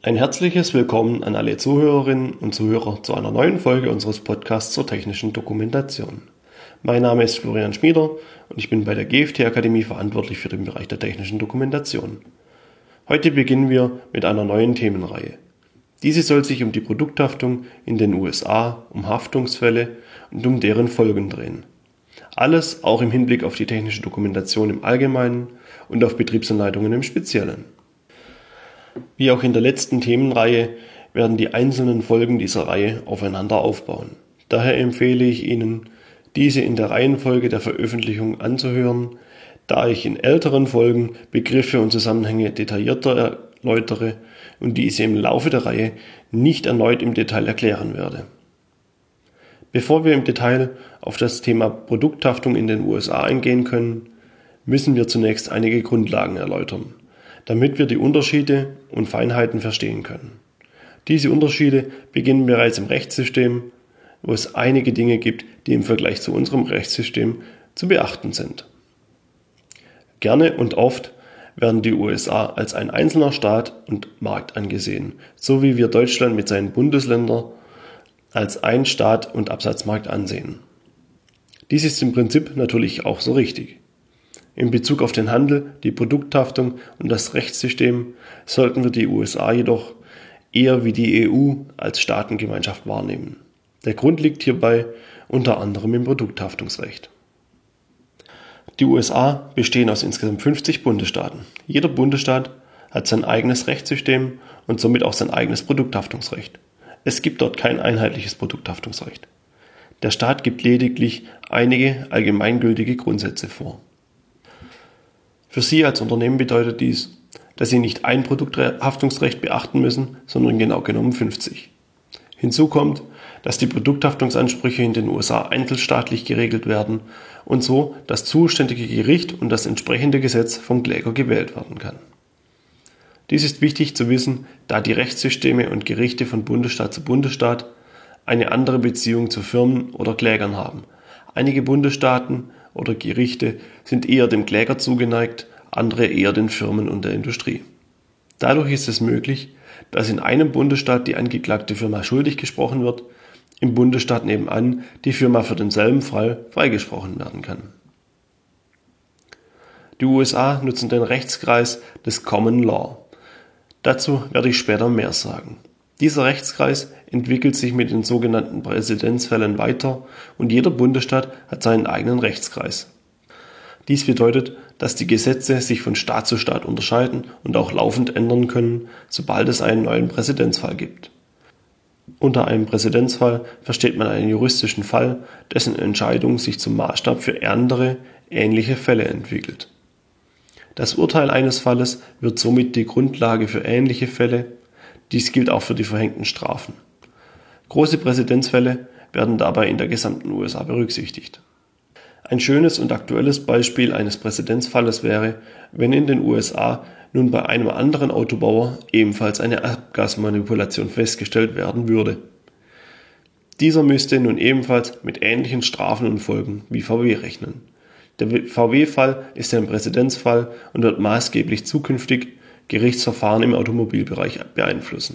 Ein herzliches Willkommen an alle Zuhörerinnen und Zuhörer zu einer neuen Folge unseres Podcasts zur technischen Dokumentation. Mein Name ist Florian Schmieder und ich bin bei der GFT Akademie verantwortlich für den Bereich der technischen Dokumentation. Heute beginnen wir mit einer neuen Themenreihe. Diese soll sich um die Produkthaftung in den USA, um Haftungsfälle und um deren Folgen drehen. Alles auch im Hinblick auf die technische Dokumentation im Allgemeinen und auf Betriebsanleitungen im Speziellen. Wie auch in der letzten Themenreihe werden die einzelnen Folgen dieser Reihe aufeinander aufbauen. Daher empfehle ich Ihnen, diese in der Reihenfolge der Veröffentlichung anzuhören, da ich in älteren Folgen Begriffe und Zusammenhänge detaillierter erläutere und diese im Laufe der Reihe nicht erneut im Detail erklären werde. Bevor wir im Detail auf das Thema Produkthaftung in den USA eingehen können, müssen wir zunächst einige Grundlagen erläutern, damit wir die Unterschiede und Feinheiten verstehen können. Diese Unterschiede beginnen bereits im Rechtssystem, wo es einige Dinge gibt, die im Vergleich zu unserem Rechtssystem zu beachten sind. Gerne und oft werden die USA als ein einzelner Staat und Markt angesehen, so wie wir Deutschland mit seinen Bundesländern als ein Staat und Absatzmarkt ansehen. Dies ist im Prinzip natürlich auch so richtig. In Bezug auf den Handel, die Produkthaftung und das Rechtssystem sollten wir die USA jedoch eher wie die EU als Staatengemeinschaft wahrnehmen. Der Grund liegt hierbei unter anderem im Produkthaftungsrecht. Die USA bestehen aus insgesamt 50 Bundesstaaten. Jeder Bundesstaat hat sein eigenes Rechtssystem und somit auch sein eigenes Produkthaftungsrecht. Es gibt dort kein einheitliches Produkthaftungsrecht. Der Staat gibt lediglich einige allgemeingültige Grundsätze vor. Für Sie als Unternehmen bedeutet dies, dass Sie nicht ein Produkthaftungsrecht beachten müssen, sondern genau genommen 50. Hinzu kommt, dass die Produkthaftungsansprüche in den USA einzelstaatlich geregelt werden und so das zuständige Gericht und das entsprechende Gesetz vom Kläger gewählt werden kann. Dies ist wichtig zu wissen, da die Rechtssysteme und Gerichte von Bundesstaat zu Bundesstaat eine andere Beziehung zu Firmen oder Klägern haben. Einige Bundesstaaten oder Gerichte sind eher dem Kläger zugeneigt, andere eher den Firmen und der Industrie. Dadurch ist es möglich, dass in einem Bundesstaat die angeklagte Firma schuldig gesprochen wird, im Bundesstaat nebenan die Firma für denselben Fall freigesprochen werden kann. Die USA nutzen den Rechtskreis des Common Law. Dazu werde ich später mehr sagen. Dieser Rechtskreis entwickelt sich mit den sogenannten Präzedenzfällen weiter und jeder Bundesstaat hat seinen eigenen Rechtskreis. Dies bedeutet, dass die Gesetze sich von Staat zu Staat unterscheiden und auch laufend ändern können, sobald es einen neuen Präzedenzfall gibt. Unter einem Präzedenzfall versteht man einen juristischen Fall, dessen Entscheidung sich zum Maßstab für andere, ähnliche Fälle entwickelt. Das Urteil eines Falles wird somit die Grundlage für ähnliche Fälle. Dies gilt auch für die verhängten Strafen. Große Präzedenzfälle werden dabei in der gesamten USA berücksichtigt. Ein schönes und aktuelles Beispiel eines Präzedenzfalles wäre, wenn in den USA nun bei einem anderen Autobauer ebenfalls eine Abgasmanipulation festgestellt werden würde. Dieser müsste nun ebenfalls mit ähnlichen Strafen und Folgen wie VW rechnen. Der VW-Fall ist ein Präzedenzfall und wird maßgeblich zukünftig Gerichtsverfahren im Automobilbereich beeinflussen.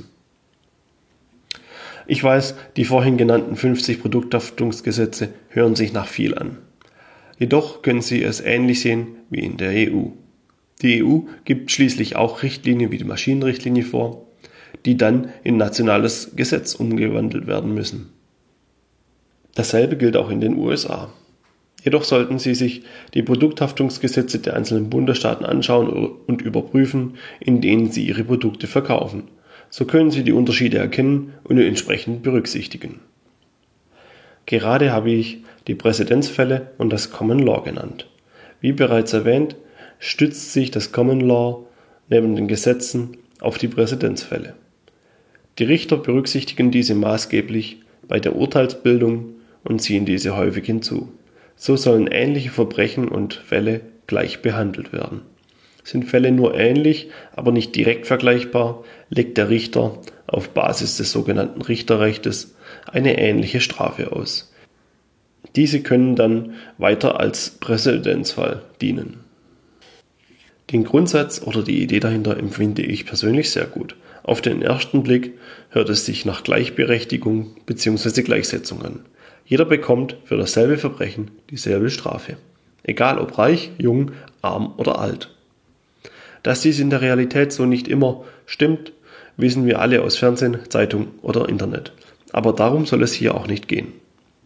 Ich weiß, die vorhin genannten 50 Produkthaftungsgesetze hören sich nach viel an. Jedoch können Sie es ähnlich sehen wie in der EU. Die EU gibt schließlich auch Richtlinien wie die Maschinenrichtlinie vor, die dann in nationales Gesetz umgewandelt werden müssen. Dasselbe gilt auch in den USA. Jedoch sollten Sie sich die Produkthaftungsgesetze der einzelnen Bundesstaaten anschauen und überprüfen, in denen Sie Ihre Produkte verkaufen. So können Sie die Unterschiede erkennen und entsprechend berücksichtigen. Gerade habe ich die Präzedenzfälle und das Common Law genannt. Wie bereits erwähnt, stützt sich das Common Law neben den Gesetzen auf die Präzedenzfälle. Die Richter berücksichtigen diese maßgeblich bei der Urteilsbildung und ziehen diese häufig hinzu. So sollen ähnliche Verbrechen und Fälle gleich behandelt werden. Sind Fälle nur ähnlich, aber nicht direkt vergleichbar, legt der Richter auf Basis des sogenannten Richterrechtes eine ähnliche Strafe aus. Diese können dann weiter als Präzedenzfall dienen. Den Grundsatz oder die Idee dahinter empfinde ich persönlich sehr gut. Auf den ersten Blick hört es sich nach Gleichberechtigung bzw. Gleichsetzung an. Jeder bekommt für dasselbe Verbrechen dieselbe Strafe. Egal ob reich, jung, arm oder alt. Dass dies in der Realität so nicht immer stimmt, wissen wir alle aus Fernsehen, Zeitung oder Internet. Aber darum soll es hier auch nicht gehen.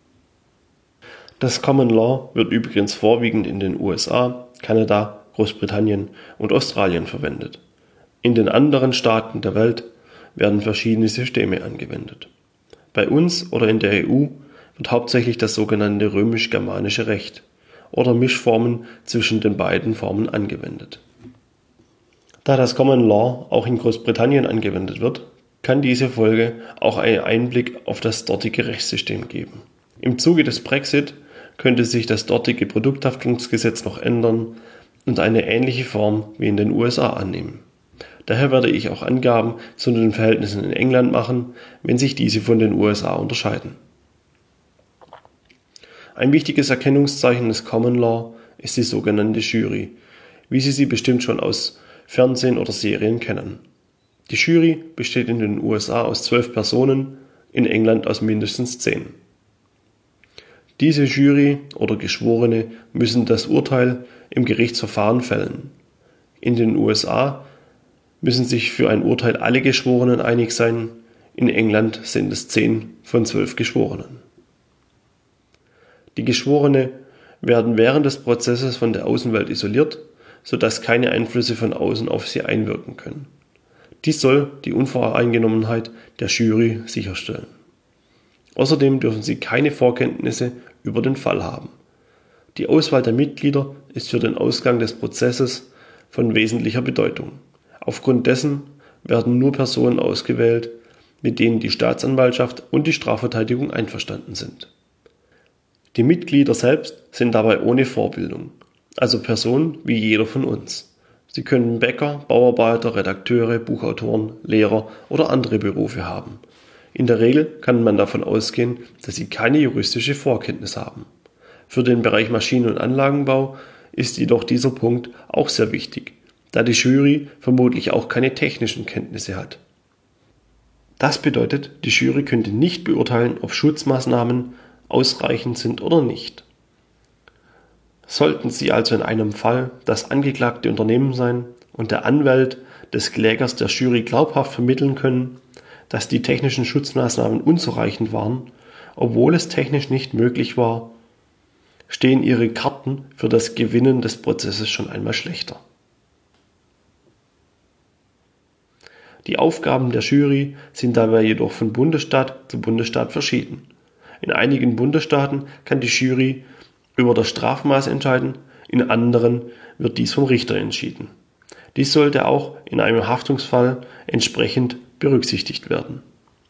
Das Common Law wird übrigens vorwiegend in den USA, Kanada, Großbritannien und Australien verwendet. In den anderen Staaten der Welt werden verschiedene Systeme angewendet. Bei uns oder in der EU wird hauptsächlich das sogenannte römisch-germanische Recht oder Mischformen zwischen den beiden Formen angewendet. Da das Common Law auch in Großbritannien angewendet wird, kann diese Folge auch einen Einblick auf das dortige Rechtssystem geben. Im Zuge des Brexit könnte sich das dortige Produkthaftungsgesetz noch ändern und eine ähnliche Form wie in den USA annehmen. Daher werde ich auch Angaben zu den Verhältnissen in England machen, wenn sich diese von den USA unterscheiden. Ein wichtiges Erkennungszeichen des Common Law ist die sogenannte Jury, wie Sie bestimmt schon aus Fernsehen oder Serien kennen. Die Jury besteht in den USA aus 12 Personen, in England aus mindestens 10. Diese Jury oder Geschworene müssen das Urteil im Gerichtsverfahren fällen. In den USA müssen sich für ein Urteil alle Geschworenen einig sein, in England sind es 10 von 12 Geschworenen. Die Geschworene werden während des Prozesses von der Außenwelt isoliert, sodass keine Einflüsse von außen auf sie einwirken können. Dies soll die Unvoreingenommenheit der Jury sicherstellen. Außerdem dürfen sie keine Vorkenntnisse über den Fall haben. Die Auswahl der Mitglieder ist für den Ausgang des Prozesses von wesentlicher Bedeutung. Aufgrund dessen werden nur Personen ausgewählt, mit denen die Staatsanwaltschaft und die Strafverteidigung einverstanden sind. Die Mitglieder selbst sind dabei ohne Vorbildung, also Personen wie jeder von uns. Sie können Bäcker, Bauarbeiter, Redakteure, Buchautoren, Lehrer oder andere Berufe haben. In der Regel kann man davon ausgehen, dass sie keine juristische Vorkenntnis haben. Für den Bereich Maschinen- und Anlagenbau ist jedoch dieser Punkt auch sehr wichtig, da die Jury vermutlich auch keine technischen Kenntnisse hat. Das bedeutet, die Jury könnte nicht beurteilen, ob Schutzmaßnahmen ausreichend sind oder nicht. Sollten sie also in einem Fall das angeklagte Unternehmen sein und der Anwalt des Klägers der Jury glaubhaft vermitteln können, dass die technischen Schutzmaßnahmen unzureichend waren, obwohl es technisch nicht möglich war, stehen ihre Karten für das Gewinnen des Prozesses schon einmal schlechter. Die Aufgaben der Jury sind dabei jedoch von Bundesstaat zu Bundesstaat verschieden. In einigen Bundesstaaten kann die Jury über das Strafmaß entscheiden, in anderen wird dies vom Richter entschieden. Dies sollte auch in einem Haftungsfall entsprechend berücksichtigt werden.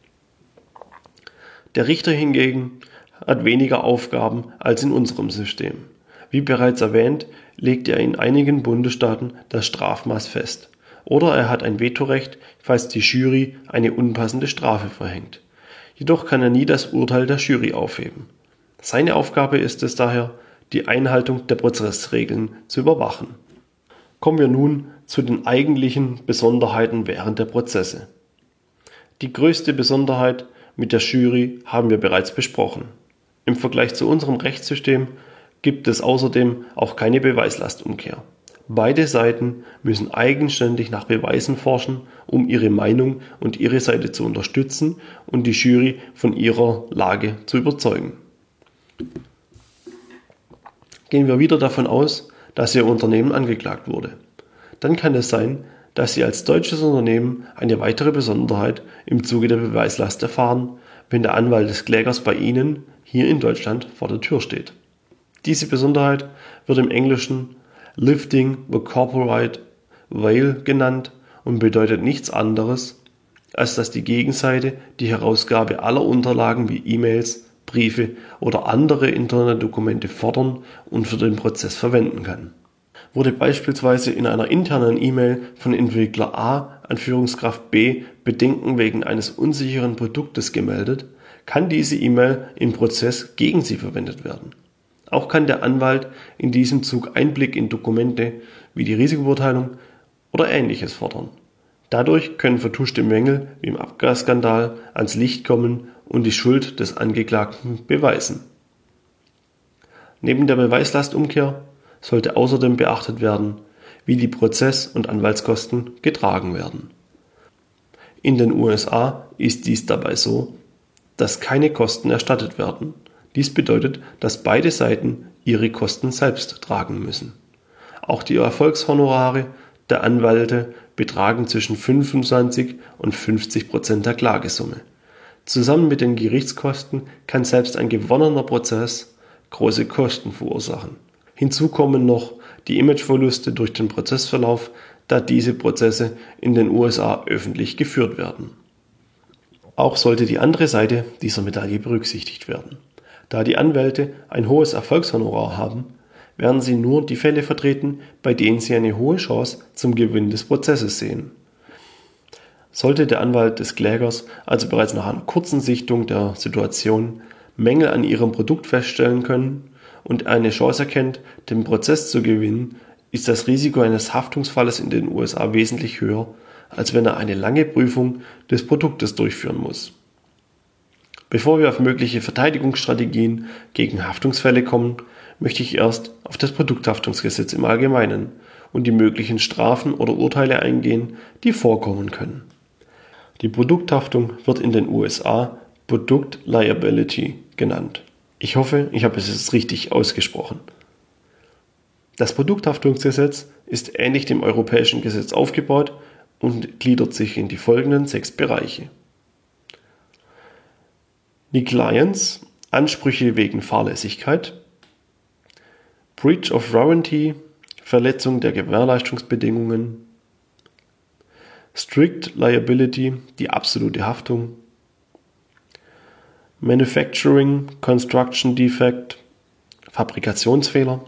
Der Richter hingegen hat weniger Aufgaben als in unserem System. Wie bereits erwähnt, legt er in einigen Bundesstaaten das Strafmaß fest. Oder er hat ein Vetorecht, falls die Jury eine unpassende Strafe verhängt. Jedoch kann er nie das Urteil der Jury aufheben. Seine Aufgabe ist es daher, die Einhaltung der Prozessregeln zu überwachen. Kommen wir nun zu den eigentlichen Besonderheiten während der Prozesse. Die größte Besonderheit mit der Jury haben wir bereits besprochen. Im Vergleich zu unserem Rechtssystem gibt es außerdem auch keine Beweislastumkehr. Beide Seiten müssen eigenständig nach Beweisen forschen, um ihre Meinung und ihre Seite zu unterstützen und die Jury von ihrer Lage zu überzeugen. Gehen wir wieder davon aus, dass Ihr Unternehmen angeklagt wurde. Dann kann es sein, dass Sie als deutsches Unternehmen eine weitere Besonderheit im Zuge der Beweislast erfahren, wenn der Anwalt des Klägers bei Ihnen hier in Deutschland vor der Tür steht. Diese Besonderheit wird im Englischen Lifting the Corporate Veil genannt und bedeutet nichts anderes, als dass die Gegenseite die Herausgabe aller Unterlagen wie E-Mails, Briefe oder andere Internetdokumente fordern und für den Prozess verwenden kann. Wurde beispielsweise in einer internen E-Mail von Entwickler A an Führungskraft B Bedenken wegen eines unsicheren Produktes gemeldet, kann diese E-Mail im Prozess gegen sie verwendet werden. Auch kann der Anwalt in diesem Zug Einblick in Dokumente wie die Risikobeurteilung oder Ähnliches fordern. Dadurch können vertuschte Mängel wie im Abgasskandal ans Licht kommen und die Schuld des Angeklagten beweisen. Neben der Beweislastumkehr sollte außerdem beachtet werden, wie die Prozess- und Anwaltskosten getragen werden. In den USA ist dies dabei so, dass keine Kosten erstattet werden. Dies bedeutet, dass beide Seiten ihre Kosten selbst tragen müssen. Auch die Erfolgshonorare der Anwälte betragen zwischen 25% und 50% der Klagesumme. Zusammen mit den Gerichtskosten kann selbst ein gewonnener Prozess große Kosten verursachen. Hinzu kommen noch die Imageverluste durch den Prozessverlauf, da diese Prozesse in den USA öffentlich geführt werden. Auch sollte die andere Seite dieser Medaille berücksichtigt werden. Da die Anwälte ein hohes Erfolgshonorar haben, werden sie nur die Fälle vertreten, bei denen sie eine hohe Chance zum Gewinn des Prozesses sehen. Sollte der Anwalt des Klägers also bereits nach einer kurzen Sichtung der Situation Mängel an ihrem Produkt feststellen können und eine Chance erkennt, den Prozess zu gewinnen, ist das Risiko eines Haftungsfalles in den USA wesentlich höher, als wenn er eine lange Prüfung des Produktes durchführen muss. Bevor wir auf mögliche Verteidigungsstrategien gegen Haftungsfälle kommen, möchte ich erst auf das Produkthaftungsgesetz im Allgemeinen und die möglichen Strafen oder Urteile eingehen, die vorkommen können. Die Produkthaftung wird in den USA Product Liability genannt. Ich hoffe, ich habe es jetzt richtig ausgesprochen. Das Produkthaftungsgesetz ist ähnlich dem europäischen Gesetz aufgebaut und gliedert sich in die folgenden 6 Bereiche. Negligence, Ansprüche wegen Fahrlässigkeit, Breach of Warranty, Verletzung der Gewährleistungsbedingungen, Strict Liability, die absolute Haftung, Manufacturing Construction Defect, Fabrikationsfehler,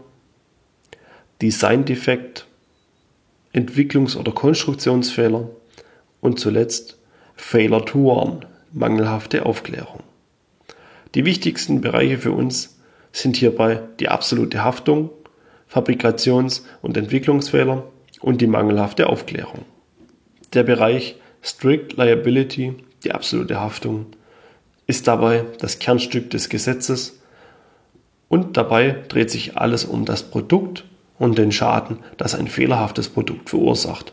Design Defekt, Entwicklungs- oder Konstruktionsfehler und zuletzt Failure to Warn, mangelhafte Aufklärung. Die wichtigsten Bereiche für uns sind hierbei die absolute Haftung, Fabrikations- und Entwicklungsfehler und die mangelhafte Aufklärung. Der Bereich Strict Liability, die absolute Haftung, ist dabei das Kernstück des Gesetzes und dabei dreht sich alles um das Produkt und den Schaden, das ein fehlerhaftes Produkt verursacht.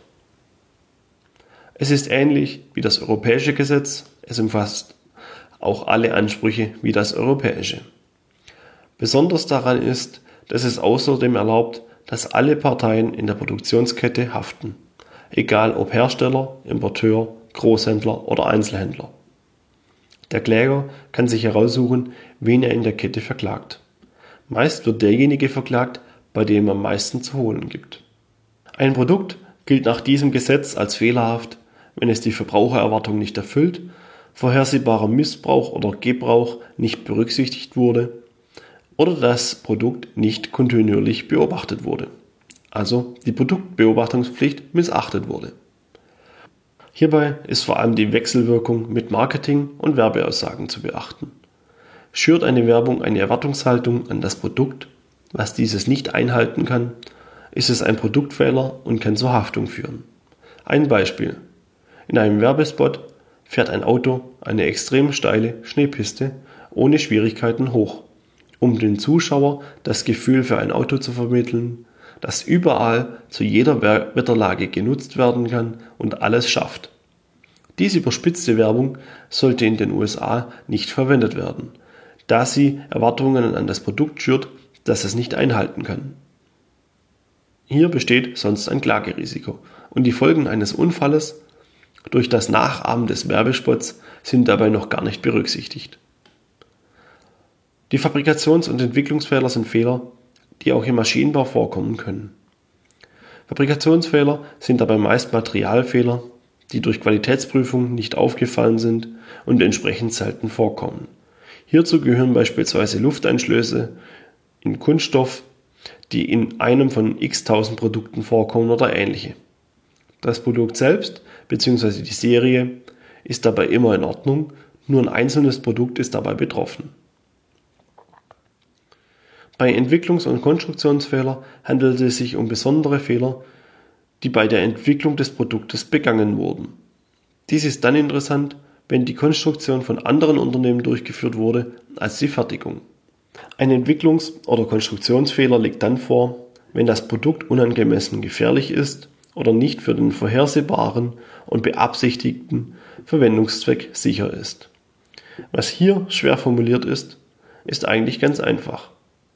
Es ist ähnlich wie das europäische Gesetz, es umfasst auch alle Ansprüche wie das europäische. Besonders daran ist, dass es außerdem erlaubt, dass alle Parteien in der Produktionskette haften, egal ob Hersteller, Importeur, Großhändler oder Einzelhändler. Der Kläger kann sich heraussuchen, wen er in der Kette verklagt. Meist wird derjenige verklagt, bei dem am meisten zu holen gibt. Ein Produkt gilt nach diesem Gesetz als fehlerhaft, wenn es die Verbrauchererwartung nicht erfüllt, vorhersehbarer Missbrauch oder Gebrauch nicht berücksichtigt wurde oder das Produkt nicht kontinuierlich beobachtet wurde, also die Produktbeobachtungspflicht missachtet wurde. Hierbei ist vor allem die Wechselwirkung mit Marketing- und Werbeaussagen zu beachten. Schürt eine Werbung eine Erwartungshaltung an das Produkt, was dieses nicht einhalten kann, ist es ein Produktfehler und kann zur Haftung führen. Ein Beispiel. In einem Werbespot fährt ein Auto eine extrem steile Schneepiste ohne Schwierigkeiten hoch, um dem Zuschauer das Gefühl für ein Auto zu vermitteln, das überall zu jeder Wetterlage genutzt werden kann und alles schafft. Diese überspitzte Werbung sollte in den USA nicht verwendet werden, da sie Erwartungen an das Produkt schürt, das es nicht einhalten kann. Hier besteht sonst ein Klagerisiko und die Folgen eines Unfalles durch das Nachahmen des Werbespots sind dabei noch gar nicht berücksichtigt. Die Fabrikations- und Entwicklungsfehler sind Fehler, die auch im Maschinenbau vorkommen können. Fabrikationsfehler sind dabei meist Materialfehler, die durch Qualitätsprüfung nicht aufgefallen sind und entsprechend selten vorkommen. Hierzu gehören beispielsweise Lufteinschlüsse in Kunststoff, die in einem von x-tausend Produkten vorkommen oder ähnliche. Das Produkt selbst bzw. die Serie ist dabei immer in Ordnung, nur ein einzelnes Produkt ist dabei betroffen. Bei Entwicklungs- und Konstruktionsfehler handelt es sich um besondere Fehler, die bei der Entwicklung des Produktes begangen wurden. Dies ist dann interessant, wenn die Konstruktion von anderen Unternehmen durchgeführt wurde als die Fertigung. Ein Entwicklungs- oder Konstruktionsfehler liegt dann vor, wenn das Produkt unangemessen gefährlich ist oder nicht für den vorhersehbaren und beabsichtigten Verwendungszweck sicher ist. Was hier schwer formuliert ist, ist eigentlich ganz einfach.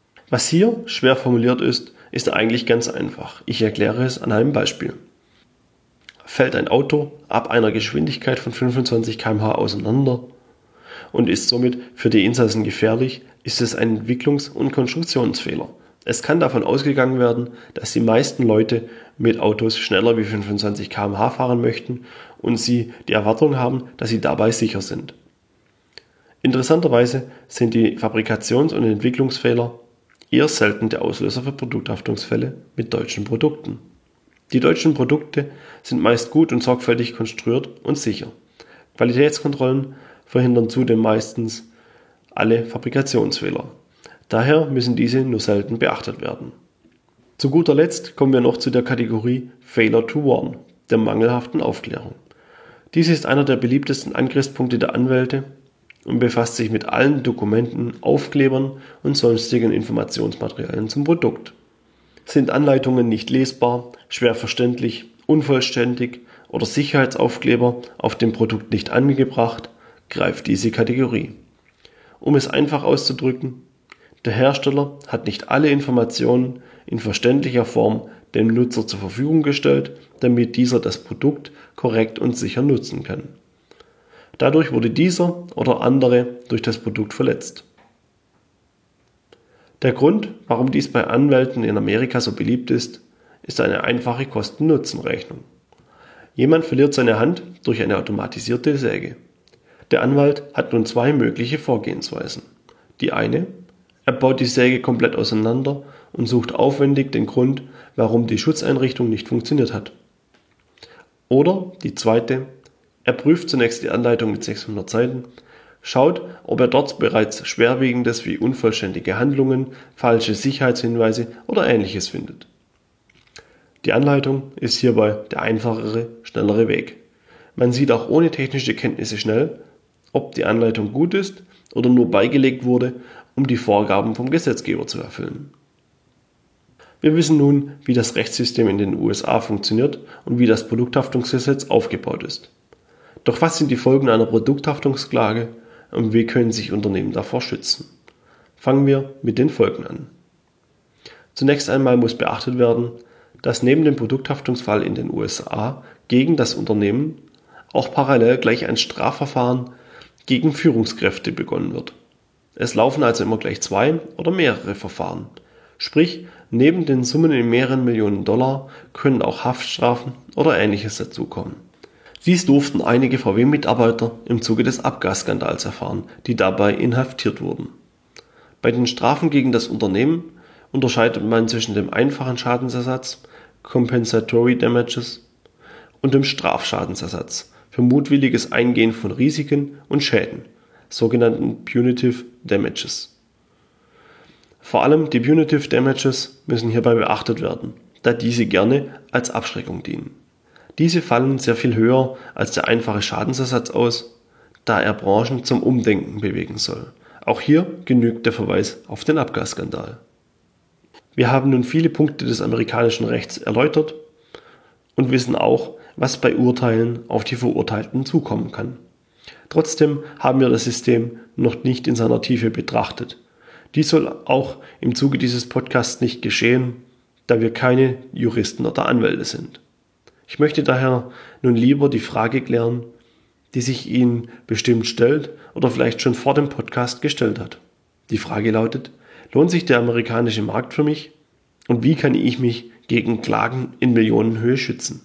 Ich erkläre es an einem Beispiel. Fällt ein Auto ab einer Geschwindigkeit von 25 km/h auseinander und ist somit für die Insassen gefährlich, ist es ein Entwicklungs- und Konstruktionsfehler. Es kann davon ausgegangen werden, dass die meisten Leute mit Autos schneller wie 25 km/h fahren möchten und sie die Erwartung haben, dass sie dabei sicher sind. Interessanterweise sind die Fabrikations- und Entwicklungsfehler eher selten der Auslöser für Produkthaftungsfälle mit deutschen Produkten. Die deutschen Produkte sind meist gut und sorgfältig konstruiert und sicher. Qualitätskontrollen verhindern zudem meistens alle Fabrikationsfehler. Daher müssen diese nur selten beachtet werden. Zu guter Letzt kommen wir noch zu der Kategorie Failure to Warn, der mangelhaften Aufklärung. Dies ist einer der beliebtesten Angriffspunkte der Anwälte und befasst sich mit allen Dokumenten, Aufklebern und sonstigen Informationsmaterialien zum Produkt. Sind Anleitungen nicht lesbar, schwer verständlich, unvollständig oder Sicherheitsaufkleber auf dem Produkt nicht angebracht, greift diese Kategorie. Um es einfach auszudrücken, der Hersteller hat nicht alle Informationen in verständlicher Form dem Nutzer zur Verfügung gestellt, damit dieser das Produkt korrekt und sicher nutzen kann. Dadurch wurde dieser oder andere durch das Produkt verletzt. Der Grund, warum dies bei Anwälten in Amerika so beliebt ist eine einfache Kosten-Nutzen-Rechnung. Jemand verliert seine Hand durch eine automatisierte Säge. Der Anwalt hat nun zwei mögliche Vorgehensweisen. Die eine: Er baut die Säge komplett auseinander und sucht aufwendig den Grund, warum die Schutzeinrichtung nicht funktioniert hat. Oder die zweite: Er prüft zunächst die Anleitung mit 600 Seiten, schaut, ob er dort bereits Schwerwiegendes wie unvollständige Handlungen, falsche Sicherheitshinweise oder Ähnliches findet. Die Anleitung ist hierbei der einfachere, schnellere Weg. Man sieht auch ohne technische Kenntnisse schnell, ob die Anleitung gut ist oder nur beigelegt wurde, um die Vorgaben vom Gesetzgeber zu erfüllen. Wir wissen nun, wie das Rechtssystem in den USA funktioniert und wie das Produkthaftungsgesetz aufgebaut ist. Doch was sind die Folgen einer Produkthaftungsklage und wie können sich Unternehmen davor schützen? Fangen wir mit den Folgen an. Zunächst einmal muss beachtet werden, dass neben dem Produkthaftungsfall in den USA gegen das Unternehmen auch parallel gleich ein Strafverfahren gegen Führungskräfte begonnen wird. Es laufen also immer gleich zwei oder mehrere Verfahren. Sprich, neben den Summen in mehreren Millionen Dollar können auch Haftstrafen oder Ähnliches dazukommen. Dies durften einige VW-Mitarbeiter im Zuge des Abgasskandals erfahren, die dabei inhaftiert wurden. Bei den Strafen gegen das Unternehmen unterscheidet man zwischen dem einfachen Schadensersatz, Compensatory Damages, und dem Strafschadensersatz für mutwilliges Eingehen von Risiken und Schäden, sogenannten Punitive Damages. Vor allem die Punitive Damages müssen hierbei beachtet werden, da diese gerne als Abschreckung dienen. Diese fallen sehr viel höher als der einfache Schadensersatz aus, da er Branchen zum Umdenken bewegen soll. Auch hier genügt der Verweis auf den Abgasskandal. Wir haben nun viele Punkte des amerikanischen Rechts erläutert und wissen auch, was bei Urteilen auf die Verurteilten zukommen kann. Trotzdem haben wir das System noch nicht in seiner Tiefe betrachtet. Dies soll auch im Zuge dieses Podcasts nicht geschehen, da wir keine Juristen oder Anwälte sind. Ich möchte daher nun lieber die Frage klären, die sich Ihnen bestimmt stellt oder vielleicht schon vor dem Podcast gestellt hat. Die Frage lautet: Lohnt sich der amerikanische Markt für mich? Und wie kann ich mich gegen Klagen in Millionenhöhe schützen?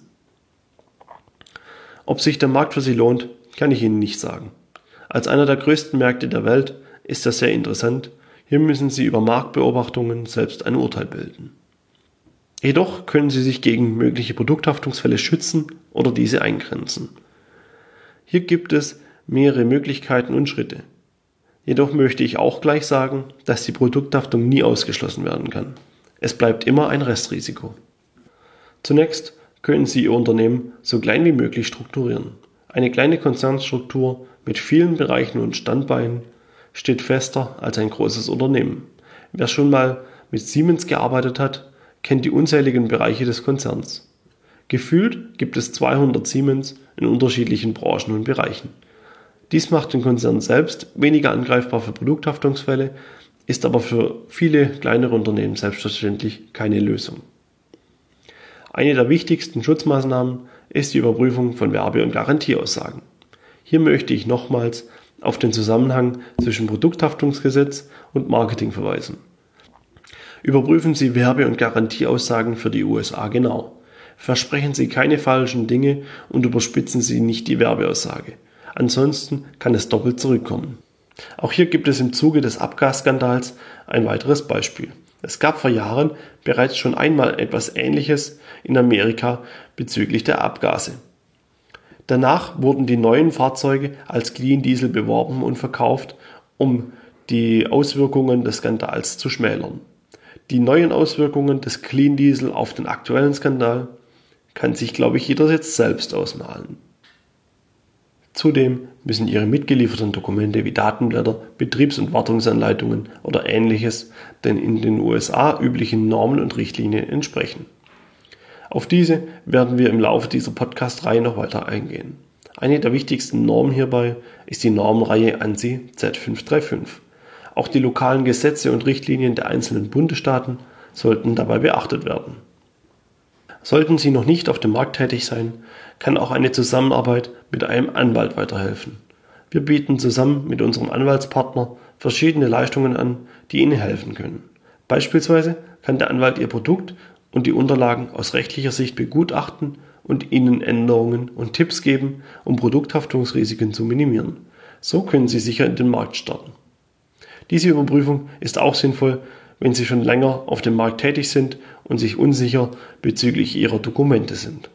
Ob sich der Markt für Sie lohnt, kann ich Ihnen nicht sagen. Als einer der größten Märkte der Welt ist das sehr interessant. Hier müssen Sie über Marktbeobachtungen selbst ein Urteil bilden. Jedoch können Sie sich gegen mögliche Produkthaftungsfälle schützen oder diese eingrenzen. Hier gibt es mehrere Möglichkeiten und Schritte. Jedoch möchte ich auch gleich sagen, dass die Produkthaftung nie ausgeschlossen werden kann. Es bleibt immer ein Restrisiko. Zunächst können Sie Ihr Unternehmen so klein wie möglich strukturieren. Eine kleine Konzernstruktur mit vielen Bereichen und Standbeinen steht fester als ein großes Unternehmen. Wer schon mal mit Siemens gearbeitet hat, kennt die unzähligen Bereiche des Konzerns. Gefühlt gibt es 200 Siemens in unterschiedlichen Branchen und Bereichen. Dies macht den Konzern selbst weniger angreifbar für Produkthaftungsfälle, ist aber für viele kleinere Unternehmen selbstverständlich keine Lösung. Eine der wichtigsten Schutzmaßnahmen ist die Überprüfung von Werbe- und Garantieaussagen. Hier möchte ich nochmals auf den Zusammenhang zwischen Produkthaftungsgesetz und Marketing verweisen. Überprüfen Sie Werbe- und Garantieaussagen für die USA genau. Versprechen Sie keine falschen Dinge und überspitzen Sie nicht die Werbeaussage. Ansonsten kann es doppelt zurückkommen. Auch hier gibt es im Zuge des Abgasskandals ein weiteres Beispiel. Es gab vor Jahren bereits schon einmal etwas Ähnliches in Amerika bezüglich der Abgase. Danach wurden die neuen Fahrzeuge als Clean Diesel beworben und verkauft, um die Auswirkungen des Skandals zu schmälern. Die neuen Auswirkungen des Clean Diesel auf den aktuellen Skandal kann sich, glaube ich, jeder jetzt selbst ausmalen. Zudem müssen Ihre mitgelieferten Dokumente wie Datenblätter, Betriebs- und Wartungsanleitungen oder Ähnliches den in den USA üblichen Normen und Richtlinien entsprechen. Auf diese werden wir im Laufe dieser Podcast-Reihe noch weiter eingehen. Eine der wichtigsten Normen hierbei ist die Normenreihe ANSI Z535. Auch die lokalen Gesetze und Richtlinien der einzelnen Bundesstaaten sollten dabei beachtet werden. Sollten Sie noch nicht auf dem Markt tätig sein, kann auch eine Zusammenarbeit mit einem Anwalt weiterhelfen. Wir bieten zusammen mit unserem Anwaltspartner verschiedene Leistungen an, die Ihnen helfen können. Beispielsweise kann der Anwalt Ihr Produkt und die Unterlagen aus rechtlicher Sicht begutachten und Ihnen Änderungen und Tipps geben, um Produkthaftungsrisiken zu minimieren. So können Sie sicher in den Markt starten. Diese Überprüfung ist auch sinnvoll, wenn Sie schon länger auf dem Markt tätig sind und sich unsicher bezüglich Ihrer Dokumente sind.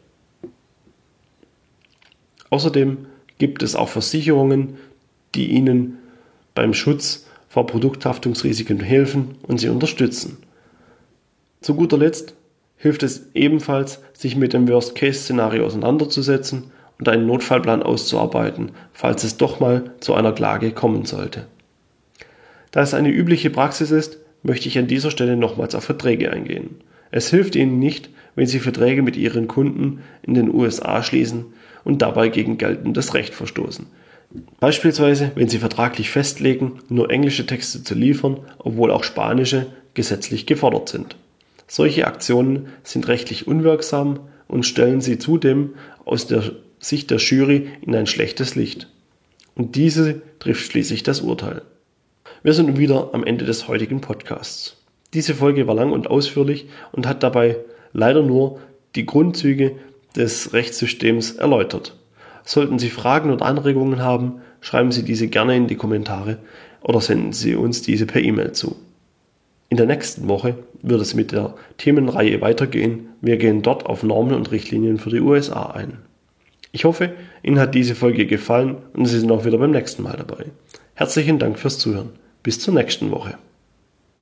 Außerdem gibt es auch Versicherungen, die Ihnen beim Schutz vor Produkthaftungsrisiken helfen und Sie unterstützen. Zu guter Letzt hilft es ebenfalls, sich mit dem Worst-Case-Szenario auseinanderzusetzen und einen Notfallplan auszuarbeiten, falls es doch mal zu einer Klage kommen sollte. Da es eine übliche Praxis ist, möchte ich an dieser Stelle nochmals auf Verträge eingehen. Es hilft Ihnen nicht, wenn Sie Verträge mit Ihren Kunden in den USA schließen und dabei gegen geltendes Recht verstoßen. Beispielsweise, wenn Sie vertraglich festlegen, nur englische Texte zu liefern, obwohl auch spanische gesetzlich gefordert sind. Solche Aktionen sind rechtlich unwirksam und stellen Sie zudem aus der Sicht der Jury in ein schlechtes Licht. Und diese trifft schließlich das Urteil. Wir sind nun wieder am Ende des heutigen Podcasts. Diese Folge war lang und ausführlich und hat dabei leider nur die Grundzüge des Rechtssystems erläutert. Sollten Sie Fragen oder Anregungen haben, schreiben Sie diese gerne in die Kommentare oder senden Sie uns diese per E-Mail zu. In der nächsten Woche wird es mit der Themenreihe weitergehen. Wir gehen dort auf Normen und Richtlinien für die USA ein. Ich hoffe, Ihnen hat diese Folge gefallen und Sie sind auch wieder beim nächsten Mal dabei. Herzlichen Dank fürs Zuhören. Bis zur nächsten Woche.